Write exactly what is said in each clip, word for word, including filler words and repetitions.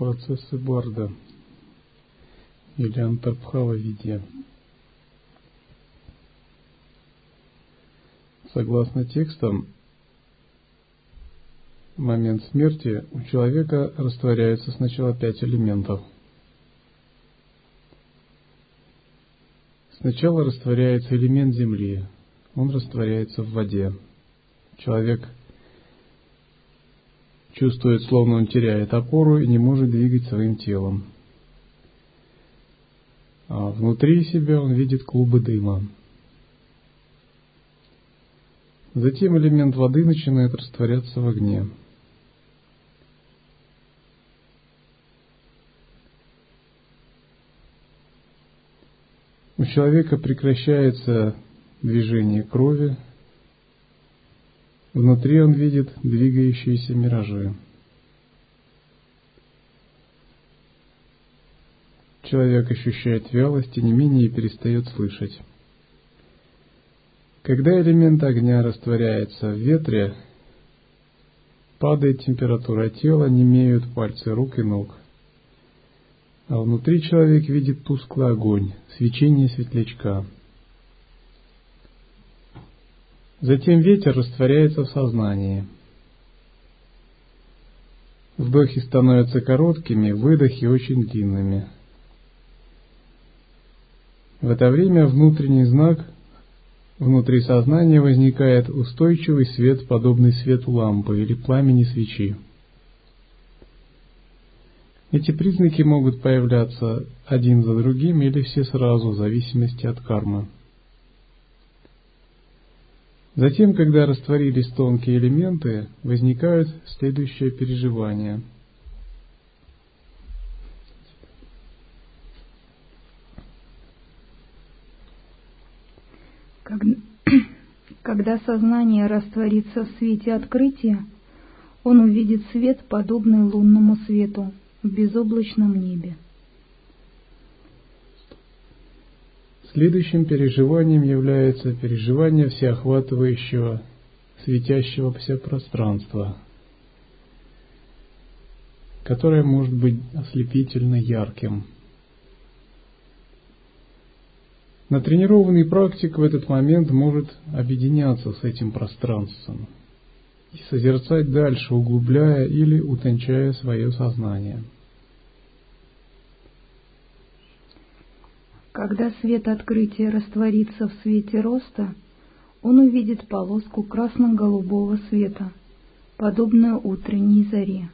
процессы Барда или Антарбхава-видья. Согласно текстам, в момент смерти у человека растворяется сначала пять элементов. Сначала растворяется элемент земли, он растворяется в воде. Человек чувствует, словно он теряет опору и не может двигать своим телом. А внутри себя он видит клубы дыма. Затем элемент воды начинает растворяться в огне. У человека прекращается движение крови. Внутри он видит двигающиеся миражи. Человек ощущает вялость и не менее перестает слышать. Когда элемент огня растворяется в ветре, падает температура тела, немеют пальцы рук и ног. А внутри человек видит тусклый огонь, свечение светлячка. Затем ветер растворяется в сознании. Вдохи становятся короткими, выдохи очень длинными. В это время внутренний знак внутри сознания возникает устойчивый свет, подобный свету лампы или пламени свечи. Эти признаки могут появляться один за другим или все сразу, в зависимости от кармы. Затем, когда растворились тонкие элементы, возникают следующие переживания. Когда сознание растворится в свете открытия, он увидит свет, подобный лунному свету в безоблачном небе. Следующим переживанием является переживание всеохватывающего, светящегося пространства, которое может быть ослепительно ярким. Натренированный практик в этот момент может объединяться с этим пространством и созерцать дальше, углубляя или утончая свое сознание. Когда свет открытия растворится в свете роста, он увидит полоску красно-голубого света, подобную утренней заре.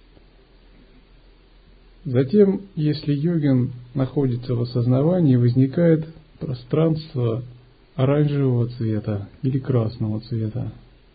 Затем, если йогин находится в осознавании, возникает пространство оранжевого цвета или красного цвета.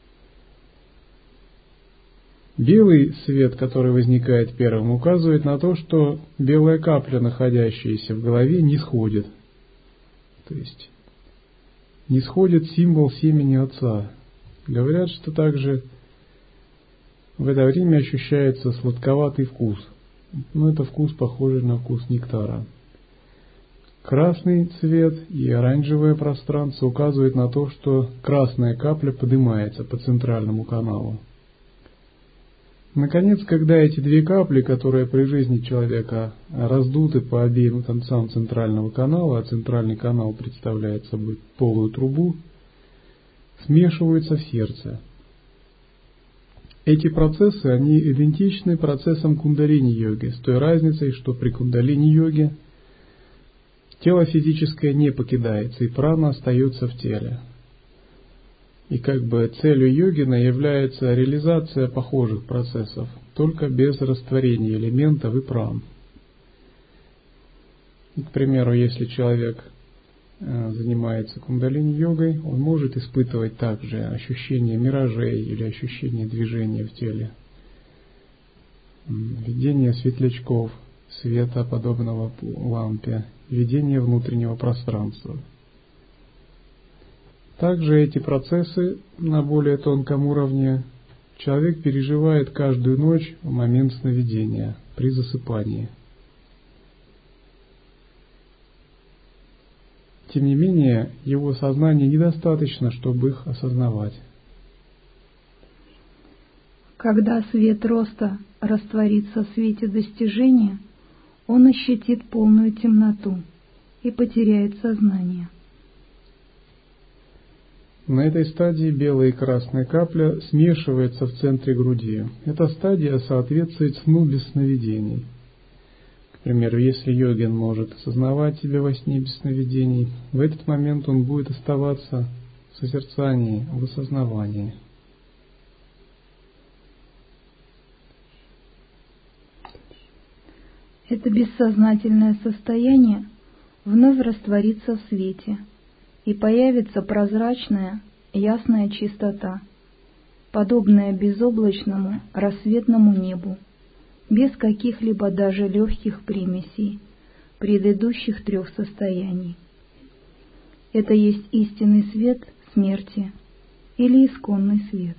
Белый свет, который возникает первым, указывает на то, что белая капля, находящаяся в голове, не сходит. То есть не сходит символ семени Отца. Говорят, что также в это время ощущается сладковатый вкус. Но это вкус, похожий на вкус нектара. Красный цвет и оранжевое пространство указывают на то, что красная капля поднимается по центральному каналу. Наконец, когда эти две капли, которые при жизни человека раздуты по обеим концам центрального канала, а центральный канал представляет собой полую трубу, смешиваются в сердце. Эти процессы, они идентичны процессам кундалини-йоги, с той разницей, что при кундалини-йоге тело физическое не покидается, и прана остается в теле. И как бы целью йогина является реализация похожих процессов, только без растворения элементов и пран. И, к примеру, если человек занимается кундалини-йогой, он может испытывать также ощущение миражей или ощущение движения в теле, видение светлячков, света, подобного лампе, видение внутреннего пространства. Также эти процессы на более тонком уровне человек переживает каждую ночь в момент сновидения, при засыпании. Тем не менее, его сознания недостаточно, чтобы их осознавать. Когда свет роста растворится в свете достижения, он ощутит полную темноту и потеряет сознание. На этой стадии белая и красная капля смешивается в центре груди. Эта стадия соответствует сну без сновидений. К примеру, если йогин может осознавать себя во сне без сновидений, в этот момент он будет оставаться в созерцании, в осознавании. Это бессознательное состояние вновь растворится в свете, и появится прозрачная, ясная чистота, подобная безоблачному рассветному небу, без каких-либо даже легких примесей предыдущих трех состояний. Это есть истинный свет смерти или исконный свет.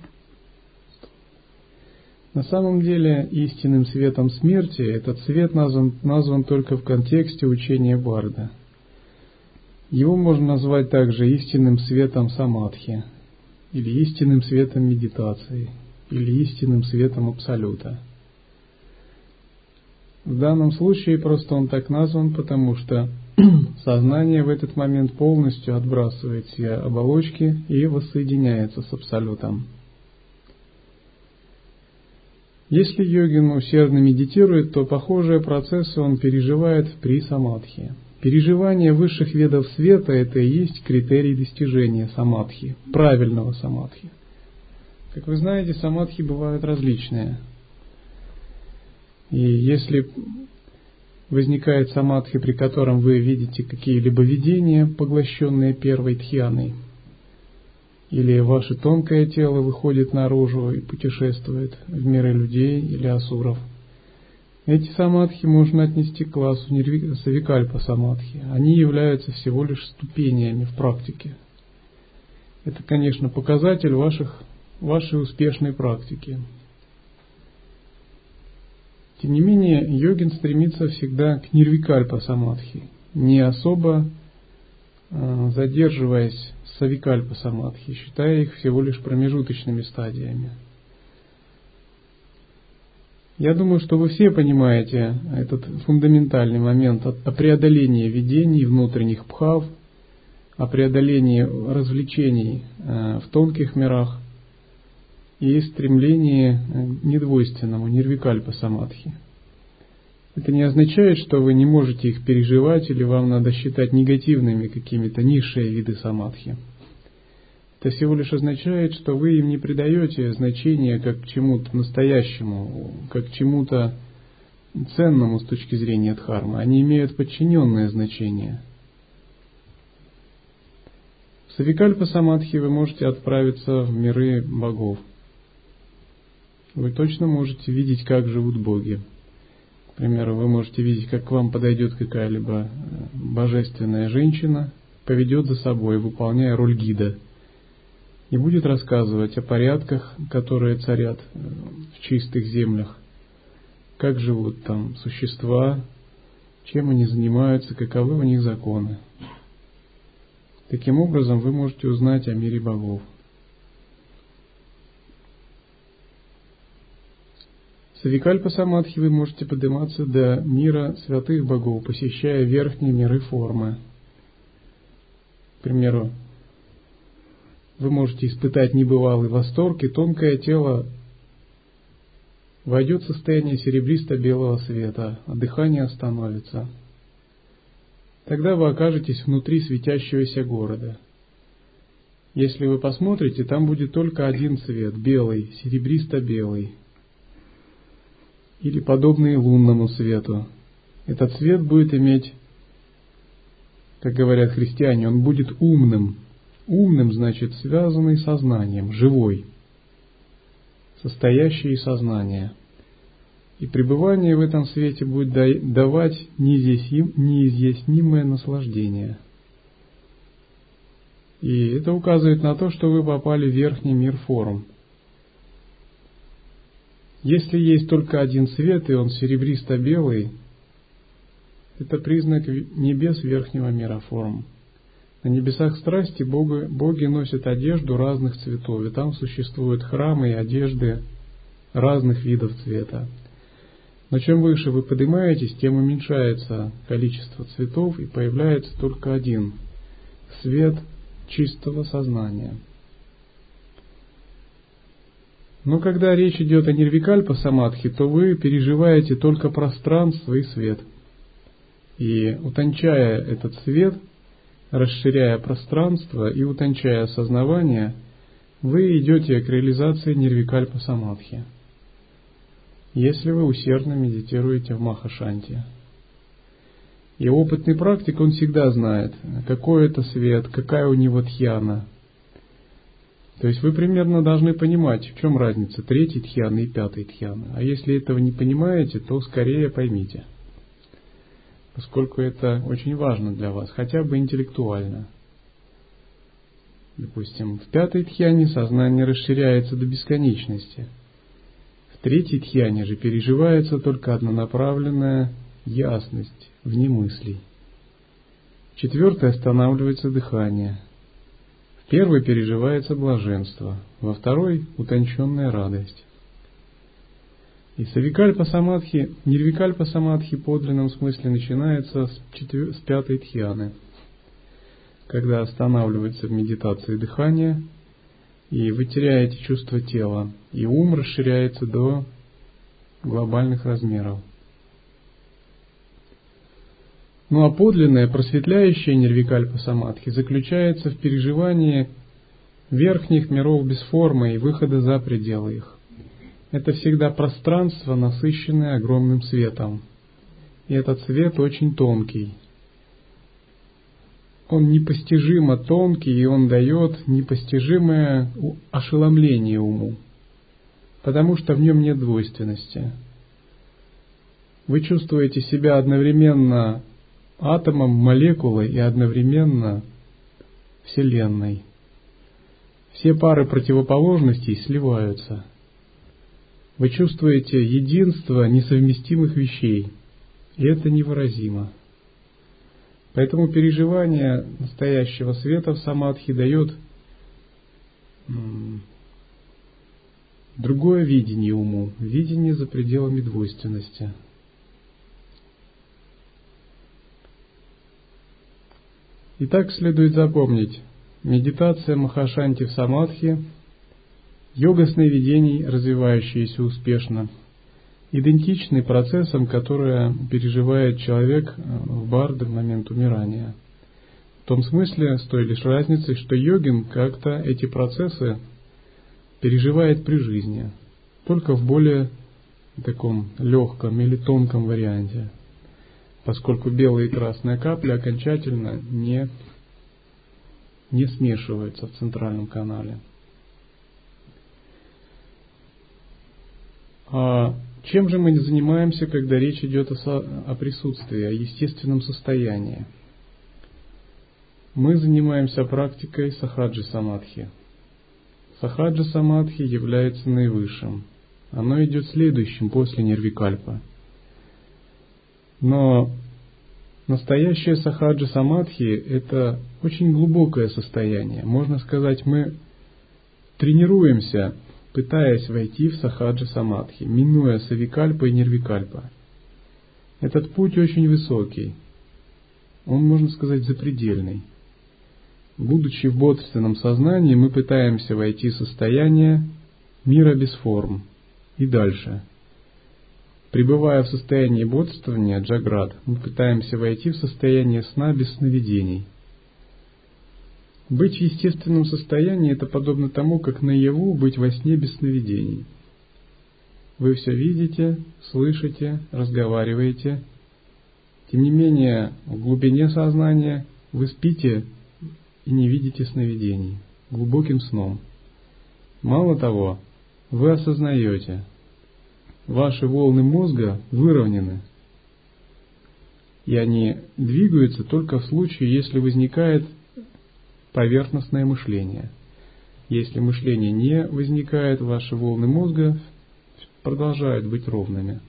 На самом деле истинным светом смерти этот свет назван, назван только в контексте учения Барда. Его можно назвать также истинным светом самадхи, или истинным светом медитации, или истинным светом абсолюта. В данном случае просто он так назван, потому что сознание в этот момент полностью отбрасывает все оболочки и воссоединяется с абсолютом. Если йогин усердно медитирует, то похожие процессы он переживает при самадхи. Переживание высших ведов света – это и есть критерий достижения самадхи, правильного самадхи. Как вы знаете, самадхи бывают различные. И если возникает самадхи, при котором вы видите какие-либо видения, поглощенные первой дхьяной, или ваше тонкое тело выходит наружу и путешествует в миры людей или асуров, эти самадхи можно отнести к классу савикальпа самадхи. Они являются всего лишь ступенями в практике. Это, конечно, показатель ваших, вашей успешной практики. Тем не менее, йогин стремится всегда к нирвикальпа самадхи, не особо э, задерживаясь в савикальпа самадхи, считая их всего лишь промежуточными стадиями. Я думаю, что вы все понимаете этот фундаментальный момент о преодолении видений внутренних бхав, о преодолении развлечений в тонких мирах и стремлении к недвойственному нирвикальпа самадхи. Это не означает, что вы не можете их переживать или вам надо считать негативными какими-то низшие виды самадхи. Это всего лишь означает, что вы им не придаете значения как к чему-то настоящему, как к чему-то ценному с точки зрения дхармы. Они имеют подчиненное значение. В савикальпа самадхи вы можете отправиться в миры богов. Вы точно можете видеть, как живут боги. К примеру, вы можете видеть, как к вам подойдет какая-либо божественная женщина, поведет за собой, выполняя роль гида, и будет рассказывать о порядках, которые царят в чистых землях, как живут там существа, чем они занимаются, каковы у них законы. Таким образом, вы можете узнать о мире богов. В савикальпа самадхи вы можете подниматься до мира святых богов, посещая верхние миры формы. К примеру, вы можете испытать небывалый восторг, и тонкое тело войдет в состояние серебристо-белого света, а дыхание остановится. Тогда вы окажетесь внутри светящегося города. Если вы посмотрите, там будет только один цвет, белый, серебристо-белый, или подобный лунному свету. Этот цвет будет иметь, как говорят христиане, он будет умным. Умным значит связанный с сознанием, живой, состоящий из сознания. И пребывание в этом свете будет давать неизъяснимое наслаждение. И это указывает на то, что вы попали в верхний мир форм. Если есть только один цвет, и он серебристо-белый, это признак небес верхнего мира форм. На небесах страсти боги, боги носят одежду разных цветов, и там существуют храмы и одежды разных видов цвета. Но чем выше вы поднимаетесь, тем уменьшается количество цветов и появляется только один – свет чистого сознания. Но когда речь идет о нирвикальпа самадхи, то вы переживаете только пространство и свет. И утончая этот свет, расширяя пространство и утончая осознавание, вы идете к реализации нирвикальпа самадхи, если вы усердно медитируете в Махашанти. И опытный практик, он всегда знает, какой это свет, какая у него дхьяна. То есть вы примерно должны понимать, в чем разница третьей дхьяны и пятой дхьяны. А если этого не понимаете, то скорее поймите, поскольку это очень важно для вас, хотя бы интеллектуально. Допустим, в пятой дхьяне сознание расширяется до бесконечности. В третьей дхьяне же переживается только однонаправленная ясность вне мыслей. В четвертой останавливается дыхание. В первой переживается блаженство, во второй – утонченная радость. И савикальпа самадхи, нирвикальпа самадхи в подлинном смысле начинается с, четвер... с пятой дхьяны, когда останавливается в медитации дыхание, и вы теряете чувство тела, и ум расширяется до глобальных размеров. Ну а подлинное просветляющее нирвикальпа самадхи заключается в переживании верхних миров без формы и выхода за пределы их. Это всегда пространство, насыщенное огромным светом. И этот свет очень тонкий. Он непостижимо тонкий, и он дает непостижимое ошеломление уму, потому что в нем нет двойственности. Вы чувствуете себя одновременно атомом, молекулой и одновременно Вселенной. Все пары противоположностей сливаются. Вы чувствуете единство несовместимых вещей, и это невыразимо. Поэтому переживание настоящего света в самадхи дает м- другое видение уму, видение за пределами двойственности. Итак, следует запомнить, медитация Махашанти в самадхи, йога сновидений, развивающиеся успешно, идентичны процессам, которые переживает человек в бардха в момент умирания. В том смысле, с той лишь разницей, что йогин как-то эти процессы переживает при жизни, только в более таком легком или тонком варианте, поскольку белая и красная капля окончательно не, не смешиваются в центральном канале. А чем же мы занимаемся, когда речь идет о, о присутствии, о естественном состоянии? Мы занимаемся практикой сахаджи самадхи. Сахаджи самадхи является наивысшим. Оно идет следующим после нирвикальпа. Но настоящее сахаджи самадхи – это очень глубокое состояние. Можно сказать, мы тренируемся, пытаясь войти в сахаджи самадхи, минуя савикальпа и нирвикальпа. Этот путь очень высокий. Он, можно сказать, запредельный. Будучи в бодрственном сознании, мы пытаемся войти в состояние мира без форм и дальше. Пребывая в состоянии бодрствования, джаграт, мы пытаемся войти в состояние сна без сновидений. Быть в естественном состоянии – это подобно тому, как наяву быть во сне без сновидений. Вы все видите, слышите, разговариваете. Тем не менее, в глубине сознания вы спите и не видите сновидений, глубоким сном. Мало того, вы осознаете, ваши волны мозга выровнены, и они двигаются только в случае, если возникает поверхностное мышление. Если мышление не возникает, ваши волны мозга продолжают быть ровными.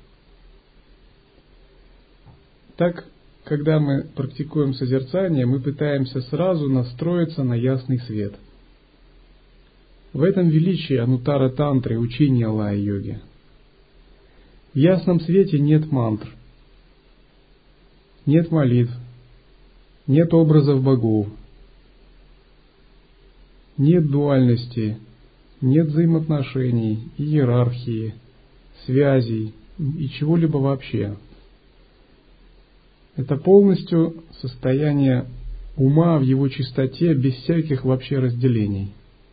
Так, когда мы практикуем созерцание, мы пытаемся сразу настроиться на ясный свет. В этом величие анутара тантры, учения лая-йоги. В ясном свете нет мантр, нет молитв, нет образов богов, нет дуальности, нет взаимоотношений, иерархии, связей и чего-либо вообще. Это полностью состояние ума в его чистоте, без всяких вообще разделений.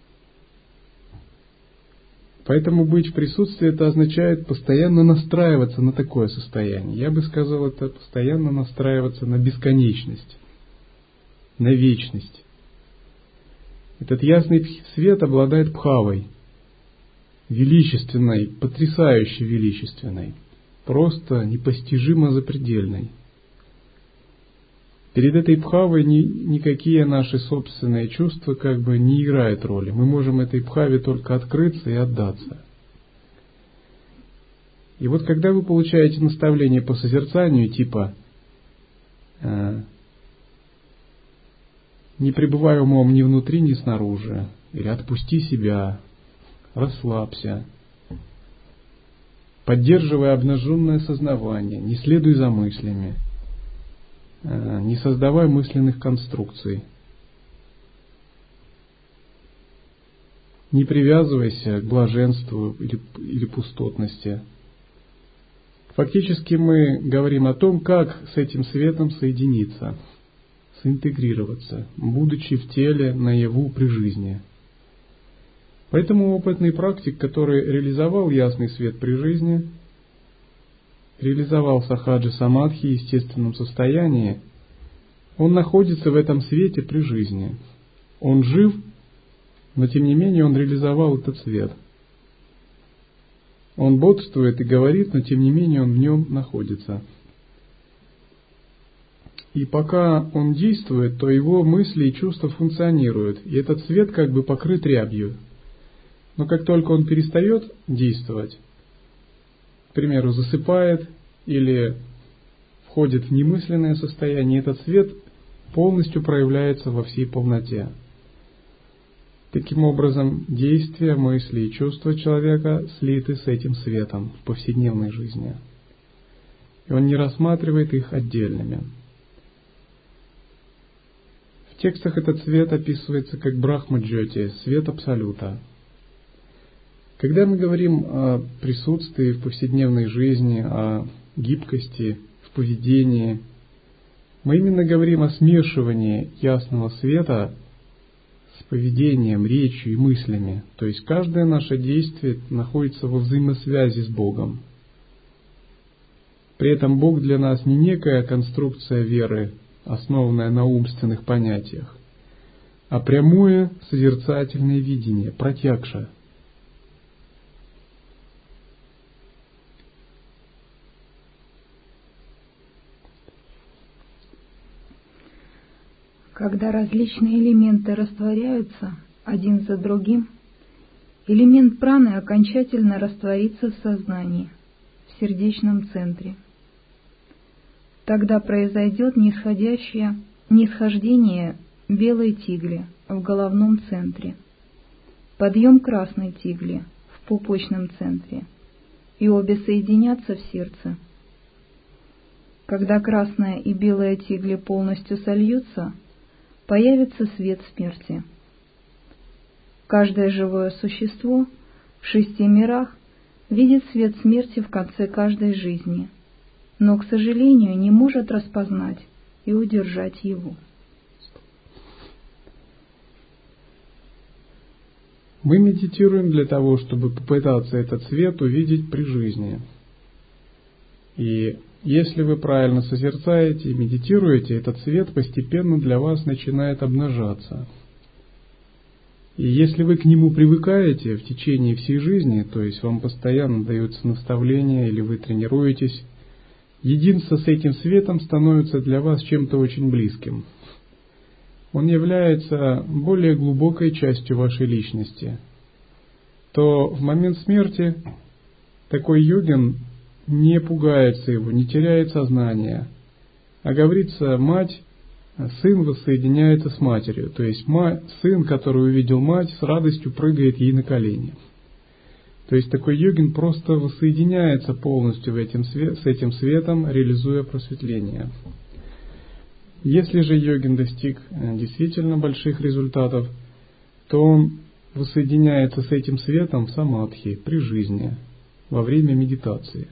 Поэтому быть в присутствии — это означает постоянно настраиваться на такое состояние. Я бы сказал, это постоянно настраиваться на бесконечность, на вечность. Этот ясный свет обладает бхавой, величественной, потрясающе величественной, просто непостижимо запредельной. Перед этой бхавой ни, никакие наши собственные чувства как бы не играют роли. Мы можем этой бхаве только открыться и отдаться. И вот когда вы получаете наставление по созерцанию типа э, «не пребывай умом ни внутри, ни снаружи», или «отпусти себя», «расслабься», «поддерживай обнаженное сознавание», «не следуй за мыслями», не создавай мысленных конструкций, не привязывайся к блаженству или, или пустотности. Фактически мы говорим о том, как с этим светом соединиться, соинтегрироваться, будучи в теле, наяву, при жизни. Поэтому опытный практик, который реализовал ясный свет при жизни, реализовал сахаджи самадхи в естественном состоянии, он находится в этом свете при жизни. Он жив, но тем не менее он реализовал этот свет. Он бодствует и говорит, но тем не менее он в нем находится. И пока он действует, то его мысли и чувства функционируют, и этот свет как бы покрыт рябью. Но как только он перестает действовать, к примеру, засыпает или входит в немысленное состояние, этот свет полностью проявляется во всей полноте. Таким образом, действия, мысли и чувства человека слиты с этим светом в повседневной жизни. И он не рассматривает их отдельными. В текстах этот свет описывается как Брахма-джьоти, свет Абсолюта. Когда мы говорим о присутствии в повседневной жизни, о гибкости в поведении, мы именно говорим о смешивании ясного света с поведением, речью и мыслями. То есть каждое наше действие находится во взаимосвязи с Богом. При этом Бог для нас не некая конструкция веры, основанная на умственных понятиях, а прямое созерцательное видение, пратьякша. Когда различные элементы растворяются один за другим, элемент праны окончательно растворится в сознании, в сердечном центре. Тогда произойдет нисходящее, нисхождение белой тигли в головном центре, подъем красной тигли в пупочном центре, и обе соединятся в сердце. Когда красная и белая тигли полностью сольются, появится свет смерти. Каждое живое существо в шести мирах видит свет смерти в конце каждой жизни, но, к сожалению, не может распознать и удержать его. Мы медитируем для того, чтобы попытаться этот свет увидеть при жизни. И если вы правильно созерцаете и медитируете, этот свет постепенно для вас начинает обнажаться. И если вы к нему привыкаете в течение всей жизни, то есть вам постоянно даются наставления или вы тренируетесь, единство с этим светом становится для вас чем-то очень близким. Он является более глубокой частью вашей личности. То в момент смерти такой йогин не пугается его, не теряет сознание, а говорится, мать, сын воссоединяется с матерью, то есть мать, сын, который увидел мать, с радостью прыгает ей на колени. То есть такой йогин просто воссоединяется полностью в этим свет, с этим светом, реализуя просветление. Если же йогин достиг действительно больших результатов, то он воссоединяется с этим светом в самадхи, при жизни, во время медитации.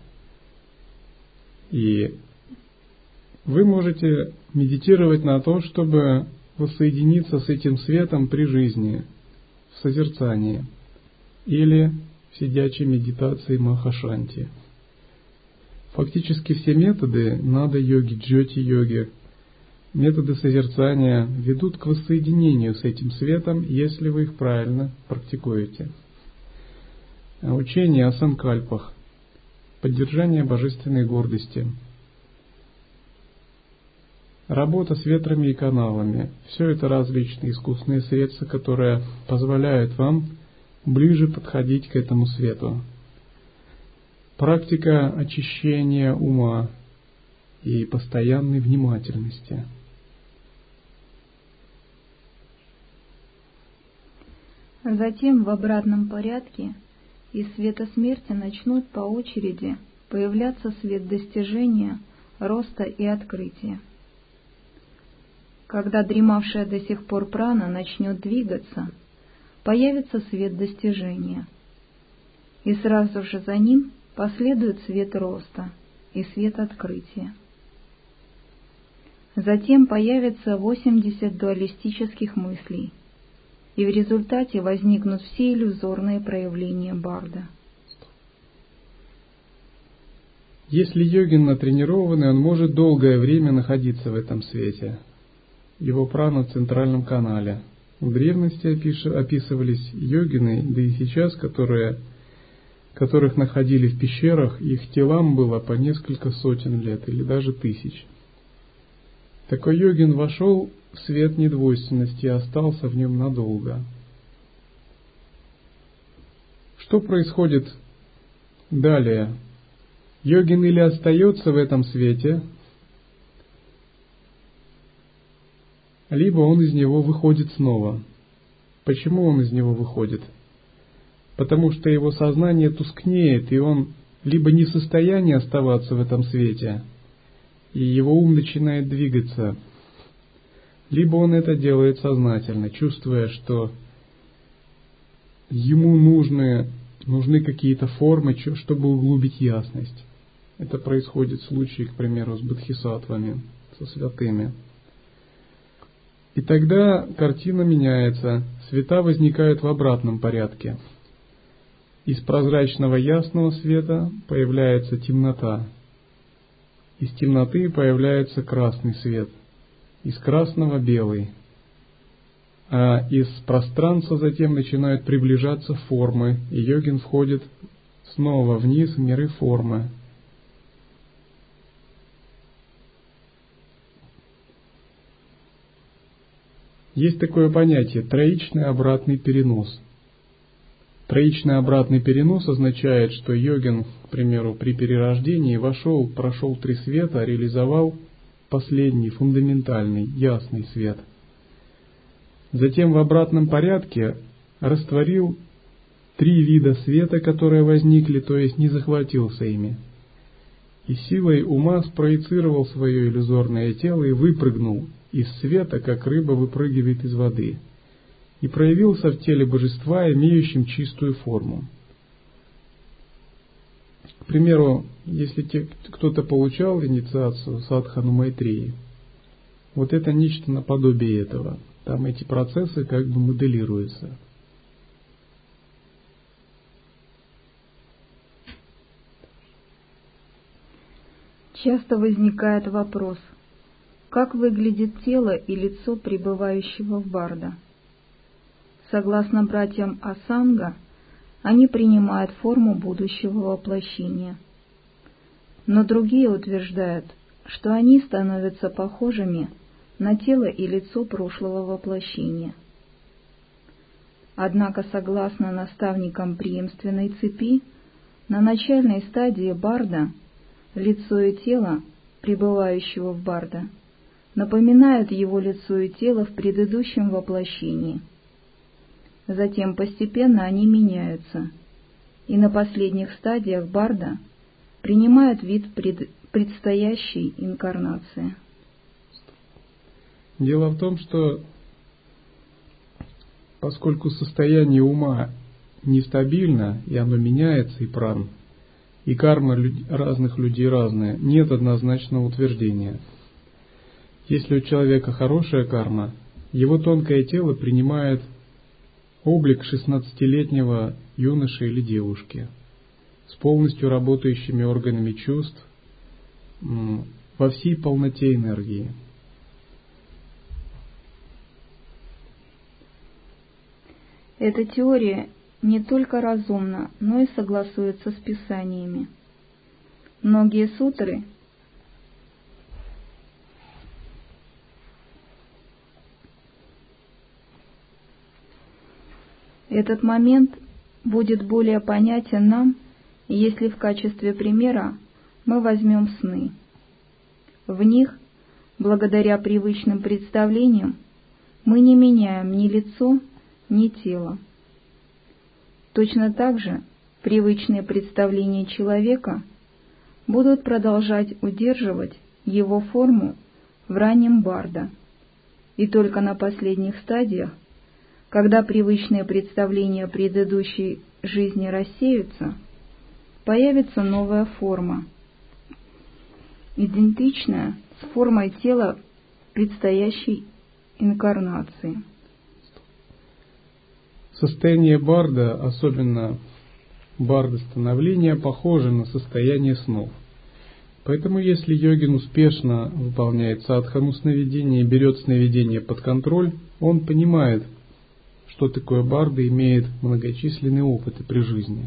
И вы можете медитировать на то, чтобы воссоединиться с этим светом при жизни, в созерцании, или в сидячей медитации Махашанти. Фактически все методы нада-йоги, джьоти-йоги, методы созерцания ведут к воссоединению с этим светом, если вы их правильно практикуете. Учение о санкальпах, поддержание божественной гордости, работа с ветрами и каналами – все это различные искусственные средства, которые позволяют вам ближе подходить к этому свету. Практика очищения ума и постоянной внимательности. Затем в обратном порядке из света смерти начнут по очереди появляться свет достижения, роста и открытия. Когда дремавшая до сих пор прана начнет двигаться, появится свет достижения, и сразу же за ним последует свет роста и свет открытия. Затем появится восемьдесят дуалистических мыслей, и в результате возникнут все иллюзорные проявления барда. Если йогин натренированный, он может долгое время находиться в этом свете. Его прана в центральном канале. В древности описывались йогины, да и сейчас, которые, которых находили в пещерах, их телам было по несколько сотен лет или даже тысяч. Такой йогин вошел в свет недвойственности и остался в нем надолго. Что происходит далее? Йогин или остается в этом свете, либо он из него выходит снова. Почему он из него выходит? Потому что его сознание тускнеет, и он либо не в состоянии оставаться в этом свете, и его ум начинает двигаться, либо он это делает сознательно, чувствуя, что ему нужны, нужны какие-то формы, чтобы углубить ясность. Это происходит в случае, к примеру, с бодхисаттвами, со святыми. И тогда картина меняется, света возникают в обратном порядке. Из прозрачного ясного света появляется темнота. Из темноты появляется красный свет. Из красного белый. А из пространства затем начинают приближаться формы, и йогин входит снова вниз в миры формы. Есть такое понятие троичный обратный перенос. Троичный обратный перенос означает, что йогин, к примеру, при перерождении вошел, прошел три света, реализовал последний, фундаментальный, ясный свет. Затем в обратном порядке растворил три вида света, которые возникли, то есть не захватился ими. И силой ума спроецировал свое иллюзорное тело и выпрыгнул из света, как рыба выпрыгивает из воды, и проявился в теле божества, имеющим чистую форму. К примеру, если те, кто-то получал инициацию садхану Майтрии, вот это нечто наподобие этого. Там эти процессы как бы моделируются. Часто возникает вопрос, как выглядит тело и лицо пребывающего в барда. Согласно братьям Асанга, они принимают форму будущего воплощения. Но другие утверждают, что они становятся похожими на тело и лицо прошлого воплощения. Однако, согласно наставникам преемственной цепи, на начальной стадии барда лицо и тело пребывающего в барда напоминают его лицо и тело в предыдущем воплощении. Затем постепенно они меняются, и на последних стадиях барда принимают вид пред... предстоящей инкарнации. Дело в том, что поскольку состояние ума нестабильно, и оно меняется, и пран, и карма разных людей разная, нет однозначного утверждения. Если у человека хорошая карма, его тонкое тело принимает облик шестнадцатилетнего юноши или девушки с полностью работающими органами чувств во всей полноте энергии. Эта теория не только разумна, но и согласуется с писаниями. Многие сутры Этот момент будет более понятен нам, если в качестве примера мы возьмем сны. В них, благодаря привычным представлениям, мы не меняем ни лицо, ни тело. Точно так же привычные представления человека будут продолжать удерживать его форму в раннем барда, и только на последних стадиях, когда привычные представления предыдущей жизни рассеются, появится новая форма, идентичная с формой тела предстоящей инкарнации. Состояние барда, особенно барда становления, похоже на состояние снов. Поэтому если йогин успешно выполняет садхану сновидения и берет сновидение под контроль, он понимает, что такое барда, и имеет многочисленные опыты при жизни.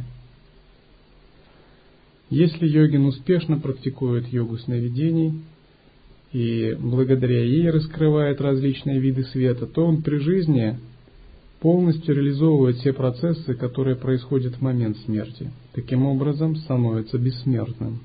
Если йогин успешно практикует йогу сновидений и благодаря ей раскрывает различные виды света, то он при жизни полностью реализовывает все процессы, которые происходят в момент смерти. Таким образом, становится бессмертным.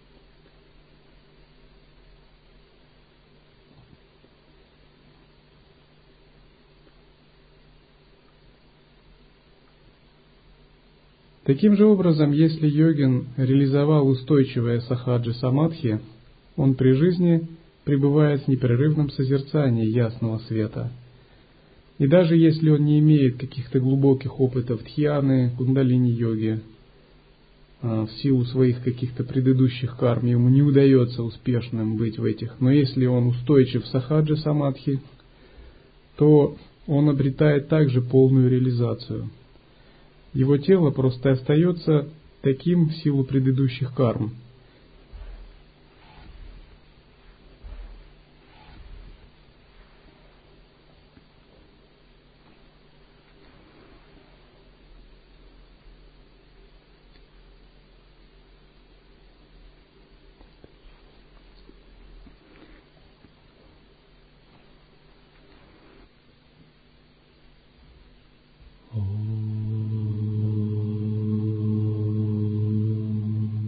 Таким же образом, если йогин реализовал устойчивое сахаджи самадхи, он при жизни пребывает в непрерывном созерцании ясного света. И даже если он не имеет каких-то глубоких опытов дхьяны, кундалини-йоги, в силу своих каких-то предыдущих карм, ему не удается успешным быть в этих, но если он устойчив в сахаджи самадхи, то он обретает также полную реализацию. Его тело просто остается таким в силу предыдущих карм.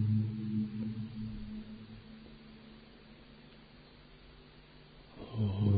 Oh.